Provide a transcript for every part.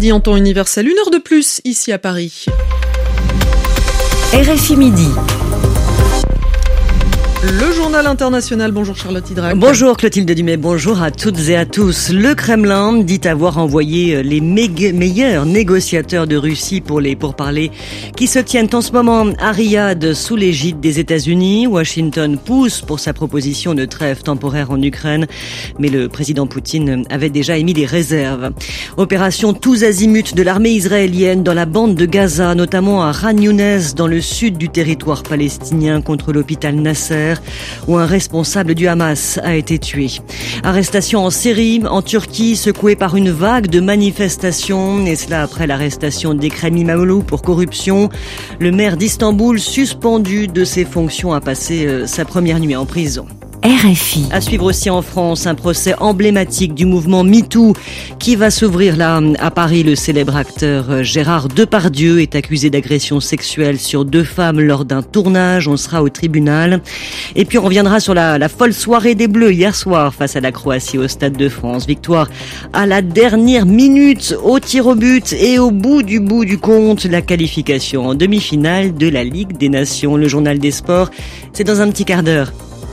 midi en temps universel, 1 heure de plus ici à Paris. RFI Midi. Le journal international, bonjour Charlotte Hydrac. Bonjour Clotilde Dumais, bonjour à toutes et à tous. Le Kremlin dit avoir envoyé les meilleurs négociateurs de Russie pour les pourparlers qui se tiennent en ce moment à Riyad sous l'égide des États-Unis. Washington pousse pour sa proposition de trêve temporaire en Ukraine, mais le président Poutine avait déjà émis des réserves. Opération tous azimuts de l'armée israélienne dans la bande de Gaza, notamment à Khan Younes dans le sud du territoire palestinien contre l'hôpital Nasser, où un responsable du Hamas a été tué. Arrestation en série en Turquie, secouée par une vague de manifestations, et cela après l'arrestation d'Ekrem İmamoğlu pour corruption. Le maire d'Istanbul, suspendu de ses fonctions, a passé sa première nuit en prison. RFI. À suivre aussi en France, un procès emblématique du mouvement MeToo qui va s'ouvrir là à Paris. Le célèbre acteur Gérard Depardieu est accusé d'agression sexuelle sur 2 femmes lors d'un tournage. On sera au tribunal. Et puis on reviendra sur la folle soirée des Bleus hier soir face à la Croatie au Stade de France. Victoire à la dernière minute au tir au but et au bout du compte, la qualification en demi-finale de la Ligue des Nations. Le journal des sports, c'est dans un petit quart d'heure.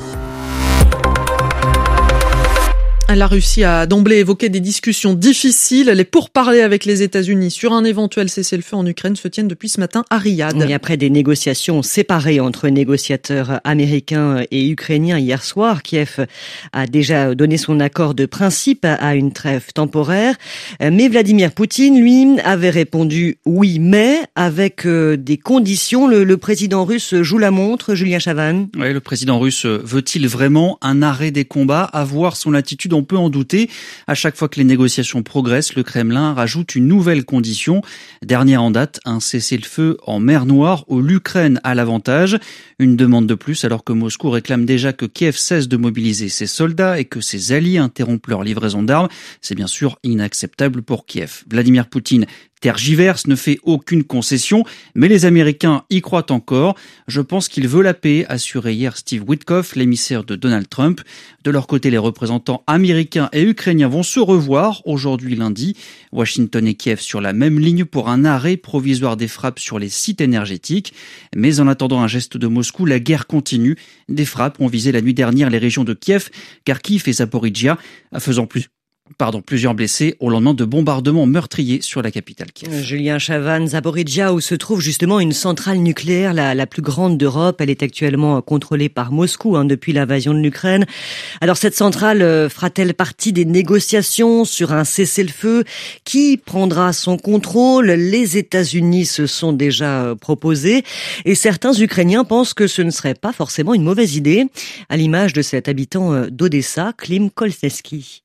La Russie a d'emblée évoqué des discussions difficiles. Les pourparlers avec les États-Unis sur un éventuel cessez-le-feu en Ukraine se tiennent depuis ce matin à Riyad. Et après des négociations séparées entre négociateurs américains et ukrainiens hier soir, Kiev a déjà donné son accord de principe à une trêve temporaire. Mais Vladimir Poutine, lui, avait répondu oui, mais avec des conditions. Le président russe joue la montre, Julien Chavan. Oui, le président russe veut-il vraiment un arrêt des combats? À voir son attitude, on peut en douter. À chaque fois que les négociations progressent, le Kremlin rajoute une nouvelle condition. Dernière en date, un cessez-le-feu en mer Noire où l'Ukraine a l'avantage. Une demande de plus alors que Moscou réclame déjà que Kiev cesse de mobiliser ses soldats et que ses alliés interrompent leur livraison d'armes. C'est bien sûr inacceptable pour Kiev. Vladimir Poutine tergiverse, ne fait aucune concession, mais les Américains y croient encore. Je pense qu'il veut la paix, assurait hier Steve Witkoff, l'émissaire de Donald Trump. De leur côté, les représentants américains et ukrainiens vont se revoir aujourd'hui lundi. Washington et Kiev sur la même ligne pour un arrêt provisoire des frappes sur les sites énergétiques. Mais en attendant un geste de Moscou, la guerre continue. Des frappes ont visé la nuit dernière les régions de Kiev, Kharkiv et Zaporijia, faisant plusieurs blessés au lendemain de bombardements meurtriers sur la capitale Kiev. Julien Chavan, Zaporijia, où se trouve justement une centrale nucléaire, la plus grande d'Europe. Elle est actuellement contrôlée par Moscou depuis l'invasion de l'Ukraine. Alors cette centrale fera-t-elle partie des négociations sur un cessez-le-feu? Qui prendra son contrôle? Les États-Unis se sont déjà proposés et certains Ukrainiens pensent que ce ne serait pas forcément une mauvaise idée, à l'image de cet habitant d'Odessa, Klim Kolseski.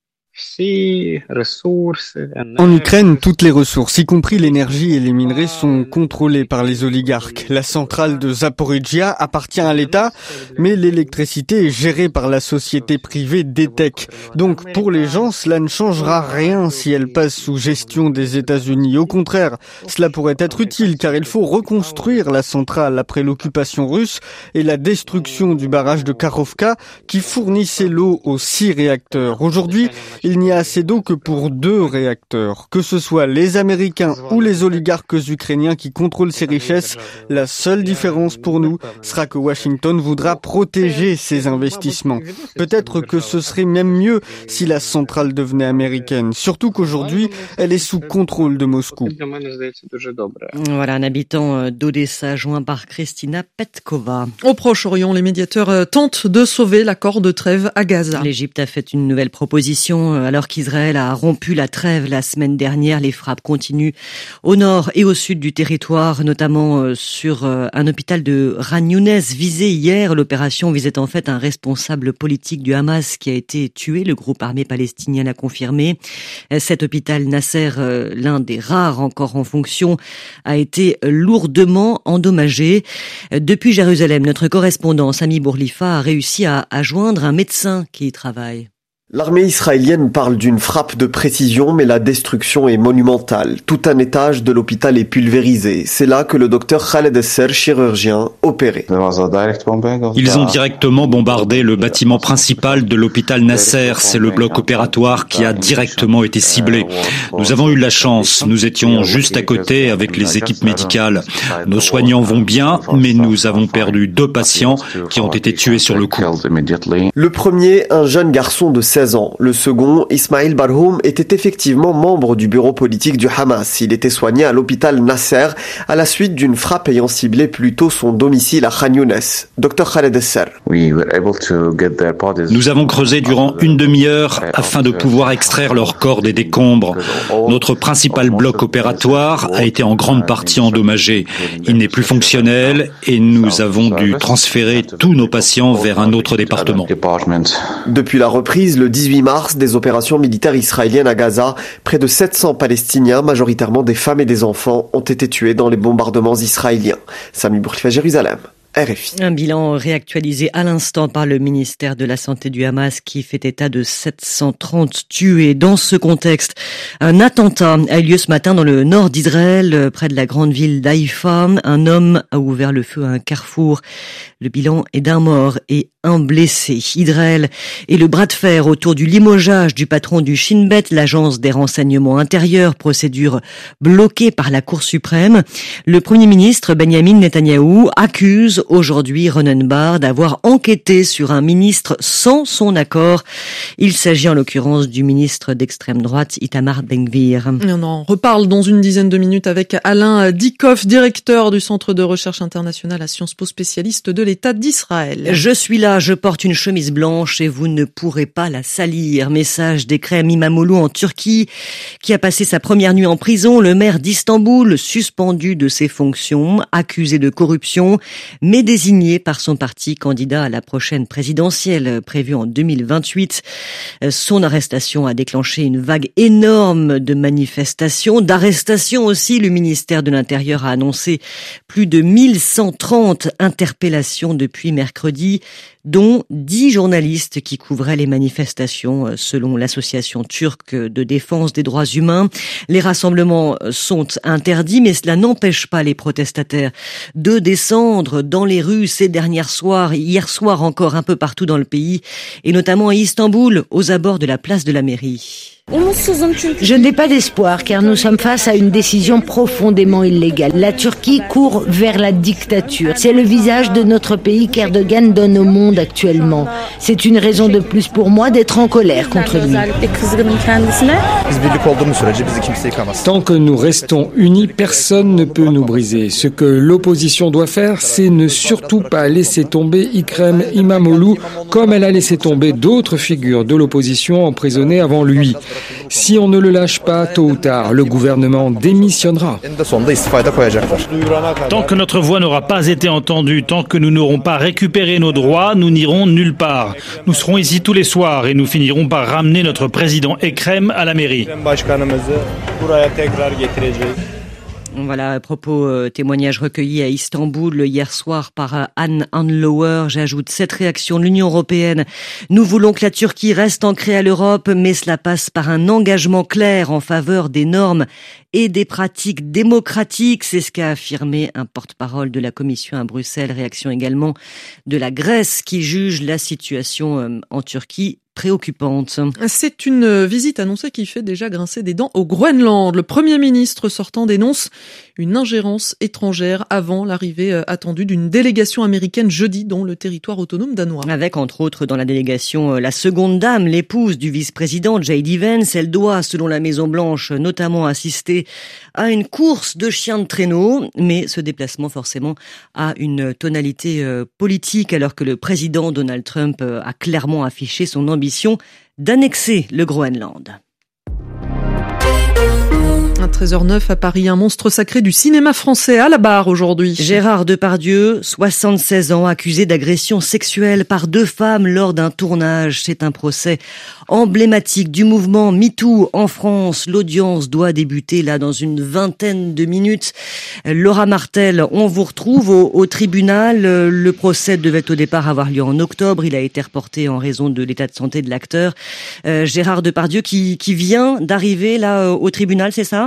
En Ukraine, toutes les ressources, y compris l'énergie et les minerais, sont contrôlées par les oligarques. La centrale de Zaporijia appartient à l'État, mais l'électricité est gérée par la société privée DTEK. Donc, pour les gens, cela ne changera rien si elle passe sous gestion des États-Unis. Au contraire, cela pourrait être utile, car il faut reconstruire la centrale après l'occupation russe et la destruction du barrage de Kakhovka qui fournissait l'eau aux 6 réacteurs. Aujourd'hui, il n'y a assez d'eau que pour 2 réacteurs. Que ce soit les Américains ou les oligarques ukrainiens qui contrôlent ces richesses, la seule différence pour nous sera que Washington voudra protéger ses investissements. Peut-être que ce serait même mieux si la centrale devenait américaine, surtout qu'aujourd'hui, elle est sous contrôle de Moscou. Voilà, un habitant d'Odessa joint par Kristina Petkova. Au Proche-Orient, les médiateurs tentent de sauver l'accord de trêve à Gaza. L'Égypte a fait une nouvelle proposition alors qu'Israël a rompu la trêve la semaine dernière. Les frappes continuent au nord et au sud du territoire, notamment sur un hôpital de Khan Younes visé hier. L'opération visait en fait un responsable politique du Hamas qui a été tué. Le groupe armé palestinien l'a confirmé. Cet hôpital Nasser, l'un des rares encore en fonction, a été lourdement endommagé. Depuis Jérusalem, notre correspondant Sami Bourlifa a réussi à joindre un médecin qui y travaille. L'armée israélienne parle d'une frappe de précision, mais la destruction est monumentale. Tout un étage de l'hôpital est pulvérisé. C'est là que le docteur Khaled Esser, chirurgien, opérait. Ils ont directement bombardé le bâtiment principal de l'hôpital Nasser. C'est le bloc opératoire qui a directement été ciblé. Nous avons eu de la chance. Nous étions juste à côté avec les équipes médicales. Nos soignants vont bien, mais nous avons perdu 2 patients qui ont été tués sur le coup. Le premier, un jeune garçon de 16 ans. Le second, Ismail Barhoum, était effectivement membre du bureau politique du Hamas. Il était soigné à l'hôpital Nasser à la suite d'une frappe ayant ciblé plutôt son domicile à Khan Younes. Dr Khaled Esser. Nous avons creusé durant une demi-heure afin de pouvoir extraire leurs corps des décombres. Notre principal bloc opératoire a été en grande partie endommagé. Il n'est plus fonctionnel et nous avons dû transférer tous nos patients vers un autre département. Depuis la reprise, le 18 mars, des opérations militaires israéliennes à Gaza, près de 700 Palestiniens, majoritairement des femmes et des enfants, ont été tués dans les bombardements israéliens. Sami Bourkhifa, Jérusalem. RFI. Un bilan réactualisé à l'instant par le ministère de la Santé du Hamas qui fait état de 730 tués. Dans ce contexte, un attentat a eu lieu ce matin dans le nord d'Israël, près de la grande ville d'Haïfa. Un homme a ouvert le feu à un carrefour. Le bilan est d'un mort et un blessé. Israël et le bras de fer autour du limogeage du patron du Shin Bet, l'agence des renseignements intérieurs, procédure bloquée par la Cour suprême. Le Premier ministre Benjamin Netanyahou accuse aujourd'hui Ronen Bar d'avoir enquêté sur un ministre sans son accord. Il s'agit en l'occurrence du ministre d'extrême droite Itamar Ben-Gvir. On en reparle dans une dizaine de minutes avec Alain Dikoff, directeur du Centre de recherche internationale à Sciences Po, spécialiste de l'État d'Israël. Je suis là, je porte une chemise blanche et vous ne pourrez pas la salir. Message d'Ekrem İmamoğlu en Turquie, qui a passé sa première nuit en prison. Le maire d'Istanbul, suspendu de ses fonctions, accusé de corruption, mais désigné par son parti candidat à la prochaine présidentielle prévue en 2028. Son arrestation a déclenché une vague énorme de manifestations, d'arrestations aussi. Le ministère de l'Intérieur a annoncé plus de 1130 interpellations depuis mercredi, dont 10 journalistes qui couvraient les manifestations selon l'association turque de défense des droits humains. Les rassemblements sont interdits, mais cela n'empêche pas les protestataires de descendre dans les rues hier soir encore un peu partout dans le pays, et notamment à Istanbul, aux abords de la place de la mairie. Je n'ai pas d'espoir car nous sommes face à une décision profondément illégale. La Turquie court vers la dictature. C'est le visage de notre pays qu'Erdogan donne au monde actuellement. C'est une raison de plus pour moi d'être en colère contre lui. Tant que nous restons unis, personne ne peut nous briser. Ce que l'opposition doit faire, c'est ne surtout pas laisser tomber Ekrem İmamoğlu comme elle a laissé tomber d'autres figures de l'opposition emprisonnées avant lui. Si on ne le lâche pas, tôt ou tard, le gouvernement démissionnera. Tant que notre voix n'aura pas été entendue, tant que nous n'aurons pas récupéré nos droits, nous n'irons nulle part. Nous serons ici tous les soirs et nous finirons par ramener notre président Ekrem à la mairie. Voilà, témoignage recueilli à Istanbul hier soir par Anne Hanlauer. J'ajoute cette réaction de l'Union européenne. Nous voulons que la Turquie reste ancrée à l'Europe, mais cela passe par un engagement clair en faveur des normes et des pratiques démocratiques. C'est ce qu'a affirmé un porte-parole de la Commission à Bruxelles. Réaction également de la Grèce qui juge la situation en Turquie préoccupante. C'est une visite annoncée qui fait déjà grincer des dents au Groenland. Le Premier ministre sortant dénonce une ingérence étrangère avant l'arrivée attendue d'une délégation américaine jeudi dans le territoire autonome danois. Avec entre autres dans la délégation la seconde dame, l'épouse du vice-président J.D. Vance. Elle doit, selon la Maison-Blanche, notamment assister à une course de chiens de traîneau, mais ce déplacement forcément a une tonalité politique alors que le président Donald Trump a clairement affiché son ambition d'annexer le Groenland. À 13h09 à Paris, un monstre sacré du cinéma français à la barre aujourd'hui. Gérard Depardieu, 76 ans, accusé d'agression sexuelle par 2 femmes lors d'un tournage. C'est un procès emblématique du mouvement MeToo en France. L'audience doit débuter là dans une vingtaine de minutes. Laura Martel, on vous retrouve au tribunal. Le procès devait au départ avoir lieu en octobre. Il a été reporté en raison de l'état de santé de l'acteur. Gérard Depardieu qui vient d'arriver là au tribunal, c'est ça ?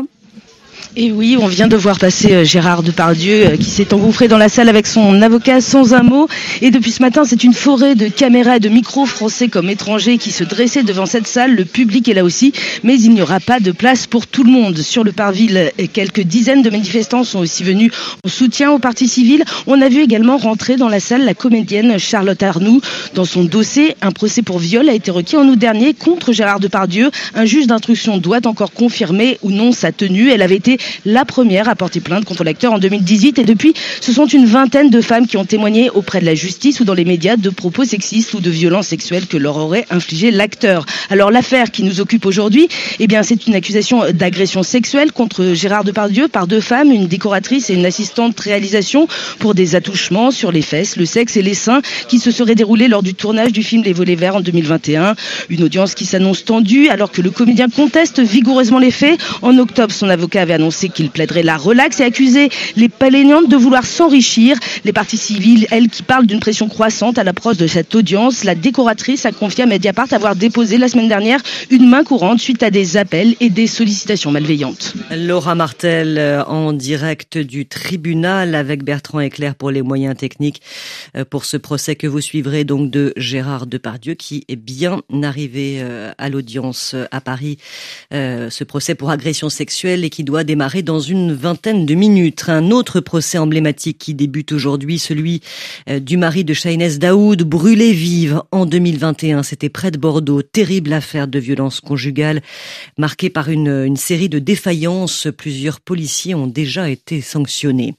Et oui, on vient de voir passer Gérard Depardieu qui s'est engouffré dans la salle avec son avocat sans un mot. Et depuis ce matin, c'est une forêt de caméras et de micros français comme étrangers qui se dressaient devant cette salle. Le public est là aussi, mais il n'y aura pas de place pour tout le monde. Sur le parvis, quelques dizaines de manifestants sont aussi venus en soutien au parti civil. On a vu également rentrer dans la salle la comédienne Charlotte Arnoux. Dans son dossier, un procès pour viol a été requis en août dernier contre Gérard Depardieu. Un juge d'instruction doit encore confirmer ou non sa tenue. Elle avait été la première à porter plainte contre l'acteur en 2018 et depuis, ce sont une vingtaine de femmes qui ont témoigné auprès de la justice ou dans les médias de propos sexistes ou de violences sexuelles que leur aurait infligé l'acteur. Alors l'affaire qui nous occupe aujourd'hui, eh bien c'est une accusation d'agression sexuelle contre Gérard Depardieu par 2 femmes, une décoratrice et une assistante réalisation pour des attouchements sur les fesses, le sexe et les seins qui se seraient déroulés lors du tournage du film Les Volets Verts en 2021. Une audience qui s'annonce tendue alors que le comédien conteste vigoureusement les faits. En octobre, son avocat avait annoncé qu'il plaiderait la relaxe et accusé les plaignantes de vouloir s'enrichir. Les parties civiles, elles, qui parlent d'une pression croissante à l'approche de cette audience. La décoratrice a confié à Mediapart avoir déposé la semaine dernière une main courante suite à des appels et des sollicitations malveillantes. Laura Martel en direct du tribunal avec Bertrand Eclair pour les moyens techniques pour ce procès que vous suivrez donc de Gérard Depardieu qui est bien arrivé à l'audience à Paris. Ce procès pour agression sexuelle et qui doit démarrer dans une vingtaine de minutes. Un autre procès emblématique qui débute aujourd'hui, celui du mari de Shahnez Daoud, brûlé vive en 2021. C'était près de Bordeaux. Terrible affaire de violence conjugale marquée par une série de défaillances. Plusieurs policiers ont déjà été sanctionnés.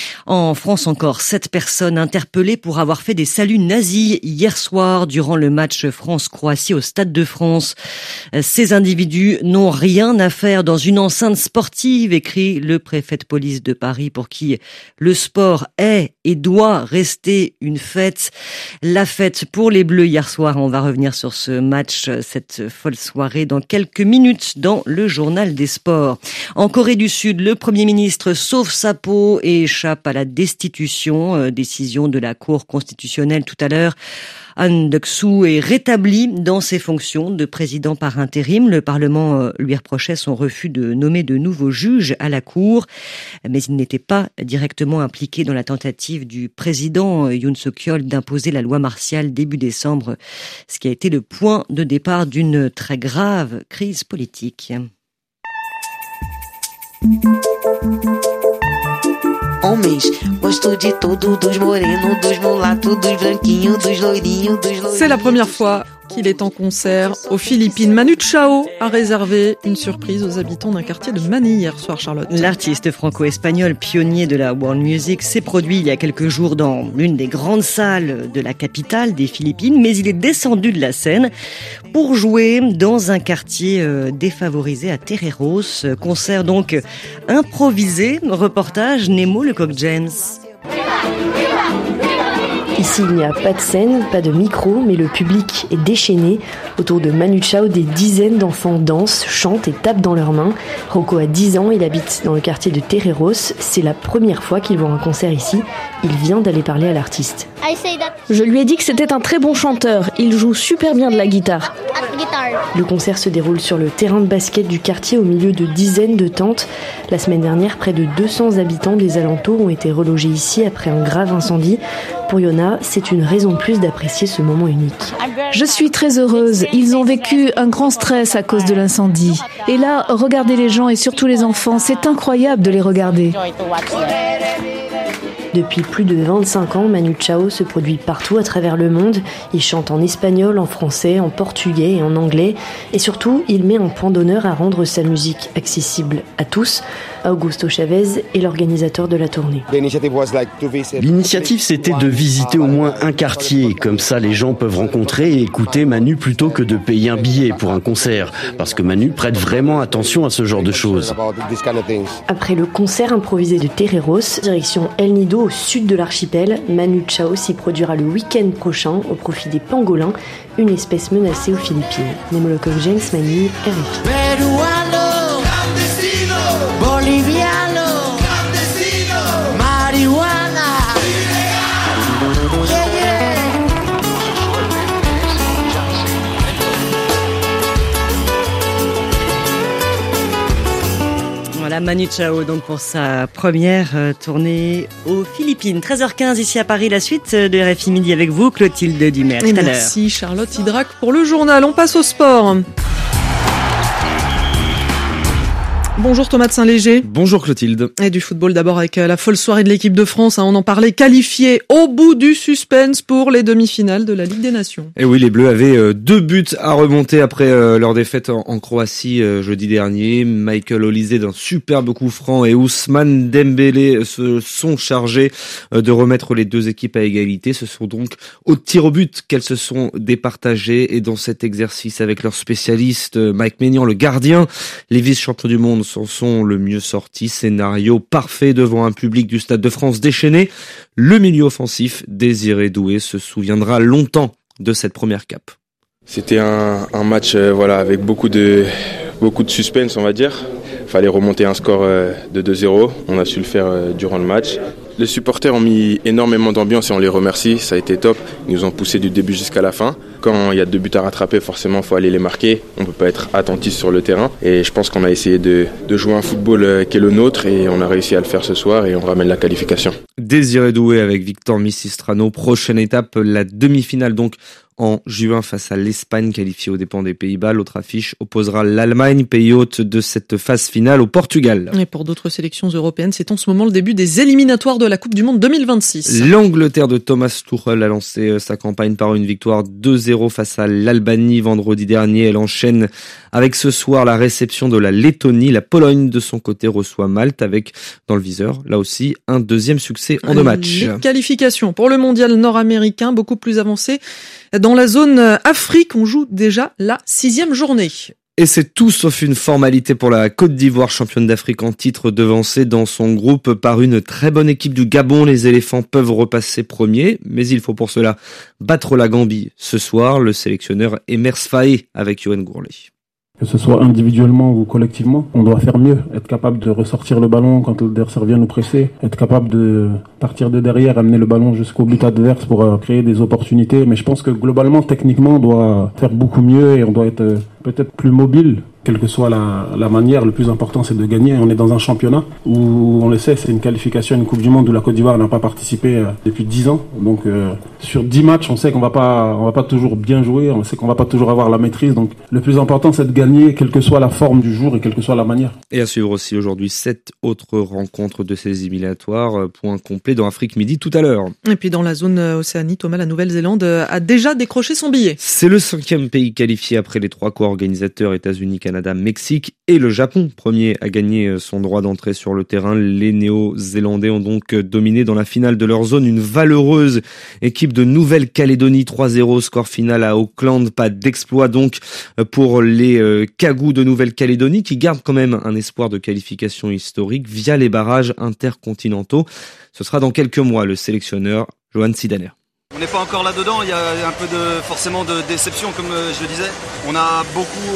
En France encore, 7 personnes interpellées pour avoir fait des saluts nazis hier soir durant le match France-Croatie au Stade de France. Ces individus n'ont rien à faire dans une enceinte sportive, écrit le préfet de police de Paris, pour qui le sport est et doit rester une fête. La fête pour les Bleus hier soir. On va revenir sur ce match, cette folle soirée, dans quelques minutes dans le journal des sports. En Corée du Sud, le Premier ministre sauve sa peau et échappe à la destitution. Décision de la Cour constitutionnelle tout à l'heure. Han Duck-soo est rétabli dans ses fonctions de président par intérim. Le Parlement lui reprochait son refus de nommer de nouveaux juges à la Cour, mais il n'était pas directement impliqué dans la tentative du président Yoon Suk-yeol d'imposer la loi martiale début décembre, ce qui a été le point de départ d'une très grave crise politique. C'est la première fois qu'il est en concert aux Philippines. Manu Chao a réservé une surprise aux habitants d'un quartier de Manille hier soir, Charlotte. L'artiste franco-espagnol, pionnier de la world music, s'est produit il y a quelques jours dans l'une des grandes salles de la capitale des Philippines, mais il est descendu de la scène pour jouer dans un quartier défavorisé à Terreros. Concert donc improvisé. Reportage Nemo Lecoq-James. Ici, il n'y a pas de scène, pas de micro, mais le public est déchaîné. Autour de Manu Chao, des dizaines d'enfants dansent, chantent et tapent dans leurs mains. Rocco a 10 ans, il habite dans le quartier de Terreros. C'est la première fois qu'il voit un concert ici. Il vient d'aller parler à l'artiste. Je lui ai dit que c'était un très bon chanteur. Il joue super bien de la guitare. Le concert se déroule sur le terrain de basket du quartier au milieu de dizaines de tentes. La semaine dernière, près de 200 habitants des alentours ont été relogés ici après un grave incendie. Pour Yona, c'est une raison de plus d'apprécier ce moment unique. Je suis très heureuse. Ils ont vécu un grand stress à cause de l'incendie. Et là, regardez les gens et surtout les enfants, c'est incroyable de les regarder. Depuis plus de 25 ans, Manu Chao se produit partout à travers le monde. Il chante en espagnol, en français, en portugais et en anglais. Et surtout, il met un point d'honneur à rendre sa musique accessible à tous. Augusto Chavez est l'organisateur de la tournée. L'initiative, c'était de visiter au moins un quartier. Comme ça, les gens peuvent rencontrer et écouter Manu plutôt que de payer un billet pour un concert. Parce que Manu prête vraiment attention à ce genre de choses. Après le concert improvisé de Terreros, direction El Nido au sud de l'archipel, Manu Chao s'y produira le week-end prochain au profit des pangolins, une espèce menacée aux Philippines. Nemolokov James, Manu, RFI. Boliviano, marihuana. Voilà Manu Chao donc pour sa première tournée aux Philippines. 13h15 ici à Paris, la suite de RFI Midi avec vous, Clotilde Dumais. Tout à l'heure. Merci Charlotte Hydrac pour le journal. On passe au sport. Bonjour Thomas de Saint-Léger. Bonjour Clotilde. Et du football d'abord avec la folle soirée de l'équipe de France, on en parlait, qualifiée au bout du suspense pour les demi-finales de la Ligue des Nations. Et oui, les Bleus avaient 2 buts à remonter après leur défaite en Croatie jeudi dernier. Michael Olise d'un superbe coup franc et Ousmane Dembélé se sont chargés de remettre les 2 équipes à égalité. Ce sont donc au tir au but qu'elles se sont départagées et dans cet exercice avec leur spécialiste Mike Maignan, le gardien, les vice-champions du monde s'en sont le mieux sortis. Scénario parfait devant un public du Stade de France déchaîné. Le milieu offensif Désiré Doué se souviendra longtemps de cette première cape. C'était un match avec beaucoup de suspense, on va dire. Fallait remonter un score de 2-0. On a su le faire durant le match. Les supporters ont mis énormément d'ambiance et on les remercie, ça a été top. Ils nous ont poussé du début jusqu'à la fin. Quand il y a 2 buts à rattraper, forcément, il faut aller les marquer. On ne peut pas être attentif sur le terrain. Et je pense qu'on a essayé de jouer un football qui est le nôtre et on a réussi à le faire ce soir et on ramène la qualification. Désiré Doué avec Victor Missistrano. Prochaine étape, la demi-finale donc en juin face à l'Espagne qualifiée aux dépens des Pays-Bas. L'autre affiche opposera l'Allemagne, pays hôte de cette phase finale, au Portugal. Et pour d'autres sélections européennes, c'est en ce moment le début des éliminatoires de la Coupe du Monde 2026. L'Angleterre de Thomas Tuchel a lancé sa campagne par une victoire 2-0 face à l'Albanie vendredi dernier. Elle enchaîne avec ce soir la réception de la Lettonie. La Pologne de son côté reçoit Malte avec dans le viseur, là aussi, un deuxième succès en 2 matchs. Les qualifications pour le mondial nord-américain, beaucoup plus avancées. Dans la zone Afrique, on joue déjà la 6e journée. Et c'est tout sauf une formalité pour la Côte d'Ivoire, championne d'Afrique en titre, devancée dans son groupe par une très bonne équipe du Gabon. Les éléphants peuvent repasser premiers, mais il faut pour cela battre la Gambie. Ce soir, le sélectionneur Emers Faé avec Yoann Gourlé. Que ce soit individuellement ou collectivement, on doit faire mieux, être capable de ressortir le ballon quand l'adversaire vient nous presser, être capable de partir de derrière, amener le ballon jusqu'au but adverse pour créer des opportunités. Mais je pense que globalement, techniquement, on doit faire beaucoup mieux et on doit être peut-être plus mobile. Quelle que soit la manière, le plus important c'est de gagner. On est dans un championnat où, on le sait, c'est une qualification à une Coupe du Monde où la Côte d'Ivoire n'a pas participé depuis 10 ans. Donc sur 10 matchs, on sait qu'on va pas toujours bien jouer, on sait qu'on va pas toujours avoir la maîtrise. Donc le plus important c'est de gagner, quelle que soit la forme du jour et quelle que soit la manière. Et à suivre aussi aujourd'hui 7 autres rencontres de ces éliminatoires. Point complet dans Afrique Midi tout à l'heure. Et puis dans la zone Océanie, Thomas, la Nouvelle-Zélande a déjà décroché son billet. C'est le 5e pays qualifié après les 3 co-organisateurs États-Unis, Canada, Mexique et le Japon, premier à gagner son droit d'entrée sur le terrain. Les Néo-Zélandais ont donc dominé dans la finale de leur zone une valeureuse équipe de Nouvelle-Calédonie, 3-0, score final à Auckland. Pas d'exploit donc pour les Cagous de Nouvelle-Calédonie qui gardent quand même un espoir de qualification historique via les barrages intercontinentaux. Ce sera dans quelques mois. Le sélectionneur Johan Sidaner. On n'est pas encore là-dedans, il y a un peu forcément de déception comme je le disais. On a beaucoup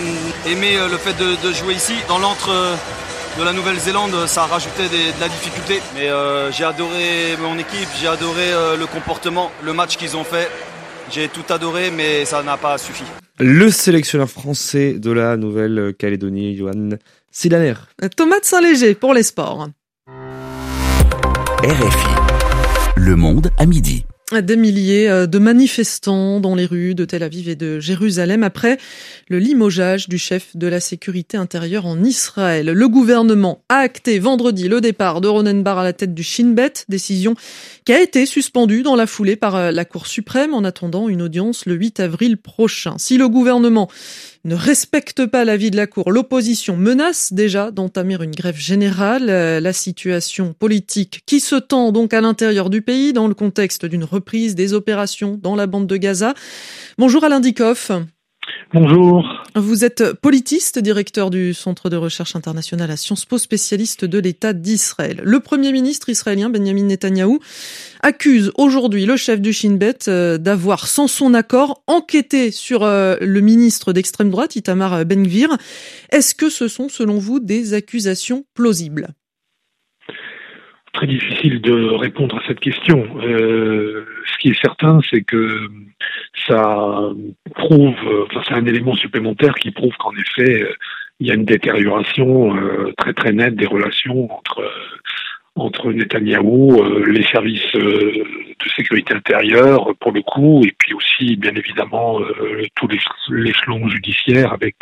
aimé le fait de jouer ici. Dans l'antre de la Nouvelle-Zélande, ça a rajouté de la difficulté. Mais j'ai adoré mon équipe, j'ai adoré le comportement, le match qu'ils ont fait. J'ai tout adoré, mais ça n'a pas suffi. Le sélectionneur français de la Nouvelle-Calédonie, Johan Sidaner. Thomas de Saint-Léger pour les sports. RFI, Le Monde à midi. Des milliers de manifestants dans les rues de Tel Aviv et de Jérusalem après le limogeage du chef de la sécurité intérieure en Israël. Le gouvernement a acté vendredi le départ de Ronen Bar à la tête du Shin Bet, décision qui a été suspendue dans la foulée par la Cour suprême en attendant une audience le 8 avril prochain. Si le gouvernement ne respecte pas l'avis de la Cour, l'opposition menace déjà d'entamer une grève générale. La situation politique qui se tend donc à l'intérieur du pays dans le contexte d'une reprise des opérations dans la bande de Gaza. Bonjour Alain Dikoff. Bonjour. Vous êtes politiste, directeur du Centre de recherche internationale à Sciences Po, spécialiste de l'État d'Israël. Le Premier ministre israélien Benjamin Netanyahou accuse aujourd'hui le chef du Shin Bet d'avoir, sans son accord, enquêté sur le ministre d'extrême droite, Itamar Ben-Gvir. Est-ce que ce sont, selon vous, des accusations plausibles ? Très difficile de répondre à cette question. Ce qui est certain, c'est que ça prouve, c'est un élément supplémentaire qui prouve qu'en effet, il y a une détérioration très très nette des relations entre Netanyahou, les services de sécurité intérieure pour le coup, et puis aussi bien évidemment tout l'échelon judiciaire avec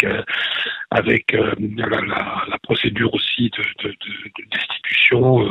la procédure aussi de destitution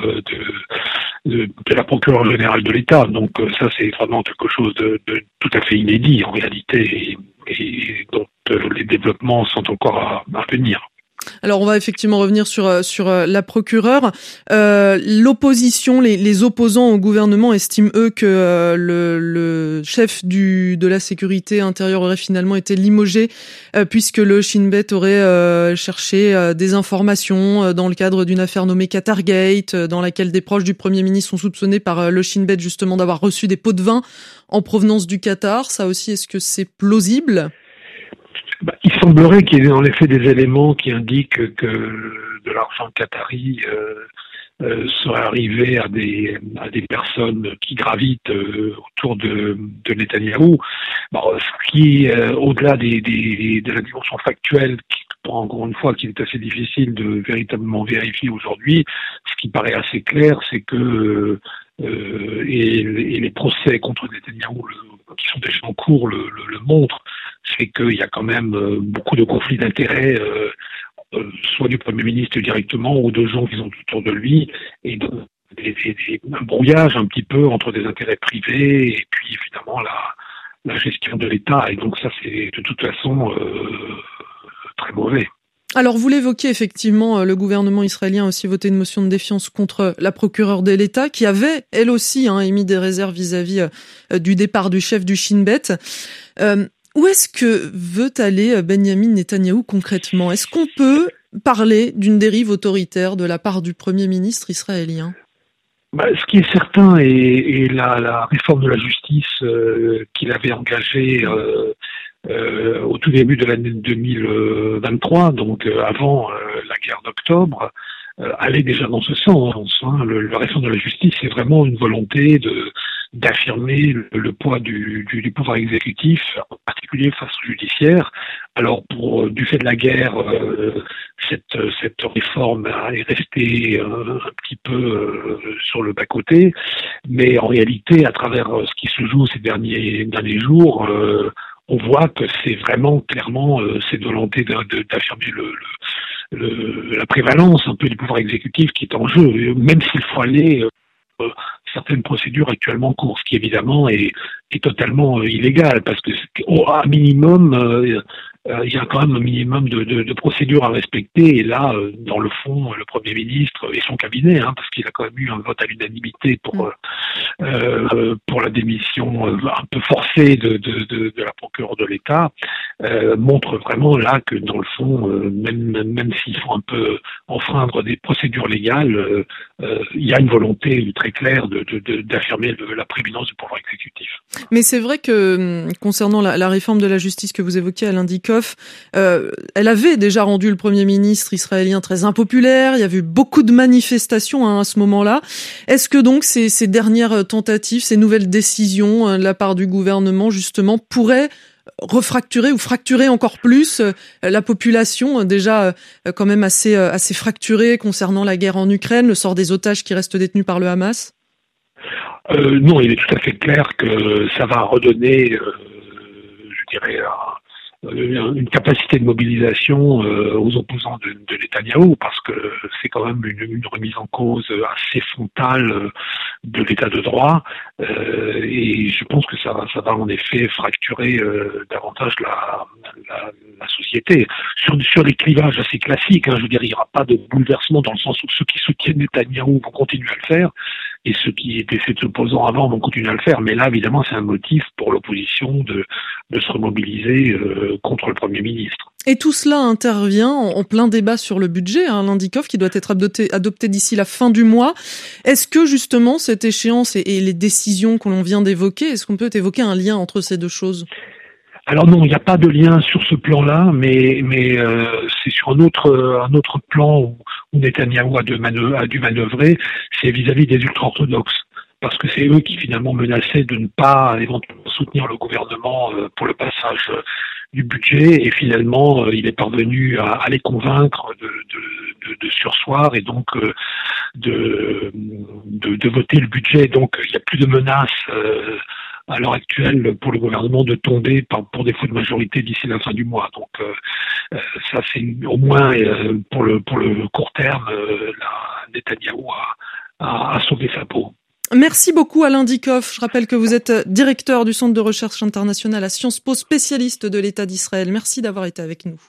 de la procureure générale de l'État. Donc ça c'est vraiment quelque chose de tout à fait inédit en réalité et dont les développements sont encore à venir. Alors on va effectivement revenir sur la procureure. L'opposition, les opposants au gouvernement estiment eux que le chef de la sécurité intérieure aurait finalement été limogé puisque le Shin Bet aurait cherché des informations dans le cadre d'une affaire nommée Qatargate, dans laquelle des proches du Premier ministre sont soupçonnés par le Shin Bet justement d'avoir reçu des pots de vin en provenance du Qatar. Ça aussi, est-ce que c'est plausible ? Il semblerait qu'il y ait en effet des éléments qui indiquent que de l'argent qatari serait arrivé à des personnes qui gravitent autour de Netanyahou. Ce qui, au-delà de la dimension factuelle, encore une fois, qu'il est assez difficile de véritablement vérifier aujourd'hui, ce qui paraît assez clair, c'est que et les procès contre Netanyahou qui sont déjà en cours le montrent, c'est qu'il y a quand même beaucoup de conflits d'intérêts, soit du Premier ministre directement ou de gens qui sont autour de lui, et donc un brouillage un petit peu entre des intérêts privés et puis évidemment la gestion de l'État. Et donc ça, c'est de toute façon très mauvais. Alors, vous l'évoquiez effectivement, le gouvernement israélien a aussi voté une motion de défiance contre la procureure de l'État, qui avait, elle aussi, émis des réserves vis-à-vis du départ du chef du Shin Bet. Où est-ce que veut aller Benjamin Netanyahou concrètement ? Est-ce qu'on peut parler d'une dérive autoritaire de la part du Premier ministre israélien ? Ce qui est certain, et la réforme de la justice qu'il avait engagée au tout début de l'année 2023, donc avant la guerre d'octobre, allait déjà dans ce sens. La réforme de la justice, c'est vraiment une volonté d'affirmer le poids du pouvoir exécutif, en particulier face au judiciaire. Alors, du fait de la guerre, cette réforme est restée un petit peu sur le bas-côté, mais en réalité, à travers ce qui se joue ces derniers jours, on voit que c'est vraiment clairement cette volonté d'affirmer la prévalence un peu du pouvoir exécutif qui est en jeu, même s'il faut aller certaines procédures actuellement en cours, ce qui évidemment est totalement illégal, parce que à minimum il y a quand même un minimum de procédures à respecter, et là dans le fond le Premier ministre et son cabinet, parce qu'il a quand même eu un vote à l'unanimité pour la démission un peu forcée de la procureure de l'État, montre vraiment là que dans le fond, même s'il faut un peu enfreindre des procédures légales, il y a une volonté très claire d'affirmer la prééminence du pouvoir exécutif. Mais c'est vrai que concernant la réforme de la justice que vous évoquiez, Alain Dikoff, elle avait déjà rendu le Premier ministre israélien très impopulaire. Il y avait eu beaucoup de manifestations à ce moment-là. Est-ce que donc ces dernières tentatives, ces nouvelles décisions de la part du gouvernement, justement, pourraient refracturer ou fracturer encore plus la population, déjà quand même assez fracturée concernant la guerre en Ukraine, le sort des otages qui restent détenus par le Hamas ? Non, il est tout à fait clair que ça va redonner, je dirais, une capacité de mobilisation aux opposants de Netanyahou, parce que c'est quand même une remise en cause assez frontale de l'état de droit, et je pense que ça va en effet fracturer davantage la société. Sur des clivages assez classiques, je veux dire, il n'y aura pas de bouleversement dans le sens où ceux qui soutiennent Netanyahou vont continuer à le faire, et ceux qui étaient ses opposants avant vont continuer à le faire. Mais là, évidemment, c'est un motif pour l'opposition de se remobiliser contre le Premier ministre. Et tout cela intervient en plein débat sur le budget, l'Indikov, qui doit être adopté d'ici la fin du mois. Est-ce que justement cette échéance et les décisions que l'on vient d'évoquer, est-ce qu'on peut évoquer un lien entre ces deux choses ? Alors non, il n'y a pas de lien sur ce plan-là, mais c'est sur un autre plan où Netanyahou a dû manœuvrer, c'est vis-à-vis des ultra-orthodoxes. Parce que c'est eux qui finalement menaçaient de ne pas éventuellement soutenir le gouvernement pour le passage du budget, et finalement il est parvenu à les convaincre de surseoir et donc de voter le budget. Donc il n'y a plus de menace à l'heure actuelle pour le gouvernement de tomber pour défaut de majorité d'ici la fin du mois. Donc ça c'est au moins pour le court terme, Netanyahou a sauvé sa peau. Merci beaucoup Alain Dikoff. Je rappelle que vous êtes directeur du Centre de recherche internationale à Sciences Po, spécialiste de l'État d'Israël. Merci d'avoir été avec nous.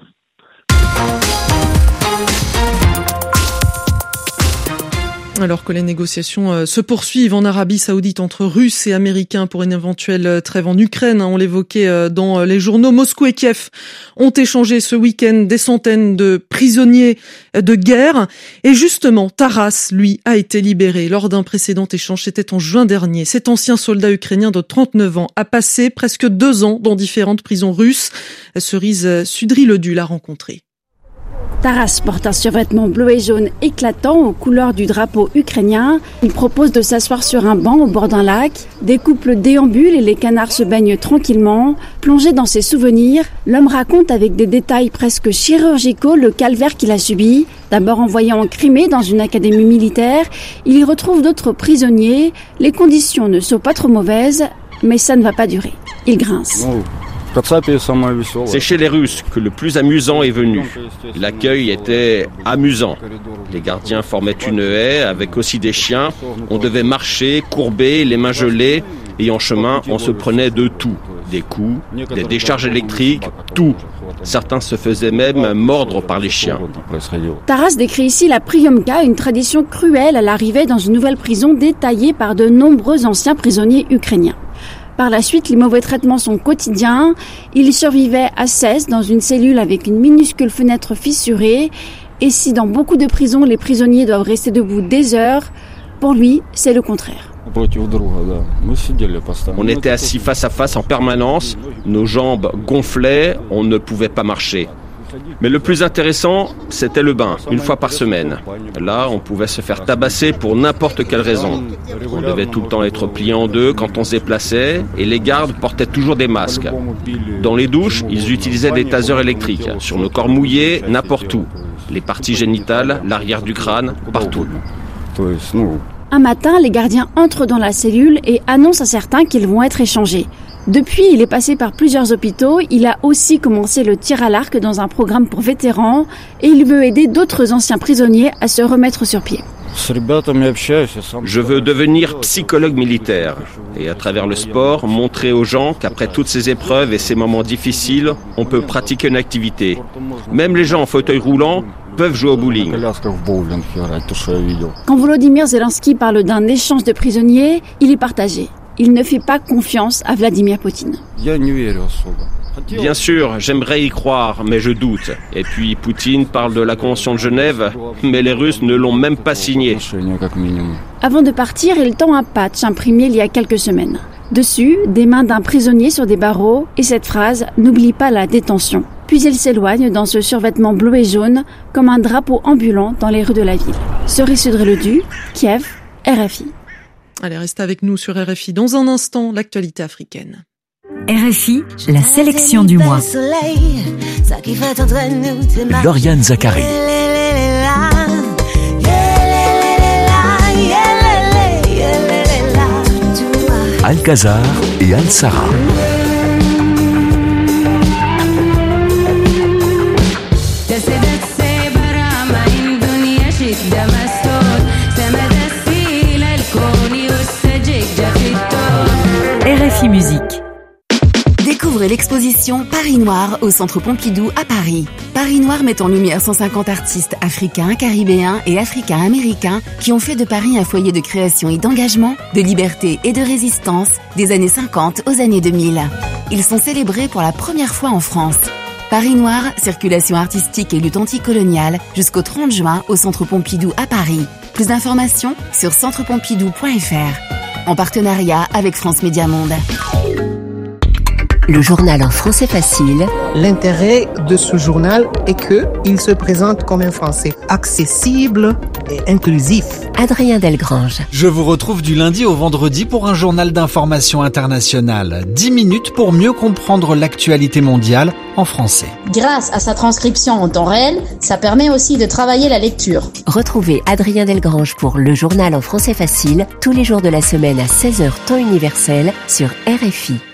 Alors que les négociations se poursuivent en Arabie Saoudite entre Russes et Américains pour une éventuelle trêve en Ukraine, on l'évoquait dans les journaux, Moscou et Kiev ont échangé ce week-end des centaines de prisonniers de guerre. Et justement, Taras, lui, a été libéré lors d'un précédent échange, c'était en juin dernier. Cet ancien soldat ukrainien de 39 ans a passé presque 2 ans dans différentes prisons russes. Cerise Sudry-Ledu l'a rencontré. Taras porte un survêtement bleu et jaune éclatant aux couleurs du drapeau ukrainien. Il propose de s'asseoir sur un banc au bord d'un lac. Des couples déambulent et les canards se baignent tranquillement. Plongé dans ses souvenirs, l'homme raconte avec des détails presque chirurgicaux le calvaire qu'il a subi. D'abord envoyé en Crimée dans une académie militaire, il y retrouve d'autres prisonniers. Les conditions ne sont pas trop mauvaises, mais ça ne va pas durer. Il grince. C'est chez les Russes que le plus amusant est venu. L'accueil était amusant. Les gardiens formaient une haie avec aussi des chiens. On devait marcher, courber, les mains gelées. Et en chemin, on se prenait de tout. Des coups, des décharges électriques, tout. Certains se faisaient même mordre par les chiens. Taras décrit ici la Priomka, une tradition cruelle à l'arrivée dans une nouvelle prison détaillée par de nombreux anciens prisonniers ukrainiens. Par la suite, les mauvais traitements sont quotidiens. Il survivait à 16 dans une cellule avec une minuscule fenêtre fissurée. Et si dans beaucoup de prisons, les prisonniers doivent rester debout des heures, pour lui, c'est le contraire. On était assis face à face en permanence, nos jambes gonflaient, on ne pouvait pas marcher. Mais le plus intéressant, c'était le bain, une fois par semaine. Là, on pouvait se faire tabasser pour n'importe quelle raison. On devait tout le temps être plié en deux quand on se déplaçait, et les gardes portaient toujours des masques. Dans les douches, ils utilisaient des tasers électriques, sur nos corps mouillés, n'importe où. Les parties génitales, l'arrière du crâne, partout. Un matin, les gardiens entrent dans la cellule et annoncent à certains qu'ils vont être échangés. Depuis, il est passé par plusieurs hôpitaux. Il a aussi commencé le tir à l'arc dans un programme pour vétérans et il veut aider d'autres anciens prisonniers à se remettre sur pied. Je veux devenir psychologue militaire et à travers le sport, montrer aux gens qu'après toutes ces épreuves et ces moments difficiles, on peut pratiquer une activité. Même les gens en fauteuil roulant peuvent jouer au bowling. Quand Volodymyr Zelensky parle d'un échange de prisonniers, il est partagé. Il ne fait pas confiance à Vladimir Poutine. Bien sûr, j'aimerais y croire, mais je doute. Et puis Poutine parle de la Convention de Genève, mais les Russes ne l'ont même pas signée. Avant de partir, il tend un patch imprimé il y a quelques semaines. Dessus, des mains d'un prisonnier sur des barreaux et cette phrase « N'oublie pas la détention ». Puis il s'éloigne dans ce survêtement bleu et jaune, comme un drapeau ambulant dans les rues de la ville. Cerise Sudry-Ledu, Kiev, RFI. Allez, restez avec nous sur RFI. Dans un instant, l'actualité africaine. RFI, la sélection du mois. Lauriane Zacharie. Alcazar et Al-Sara. RFI Musique. Découvrez l'exposition Paris Noir au Centre Pompidou à Paris. Paris Noir met en lumière 150 artistes africains, caribéens et africains-américains qui ont fait de Paris un foyer de création et d'engagement, de liberté et de résistance des années 50 aux années 2000. Ils sont célébrés pour la première fois en France. Paris Noir, circulation artistique et lutte anticoloniale jusqu'au 30 juin au Centre Pompidou à Paris. Plus d'informations sur centrepompidou.fr. En partenariat avec France Média Monde. Le journal en français facile. L'intérêt de ce journal est qu'il se présente comme un français accessible et inclusif. Adrien Delgrange. Je vous retrouve du lundi au vendredi pour un journal d'information internationale. 10 minutes pour mieux comprendre l'actualité mondiale en français. Grâce à sa transcription en temps réel, ça permet aussi de travailler la lecture. Retrouvez Adrien Delgrange pour le journal en français facile tous les jours de la semaine à 16h temps universel sur RFI.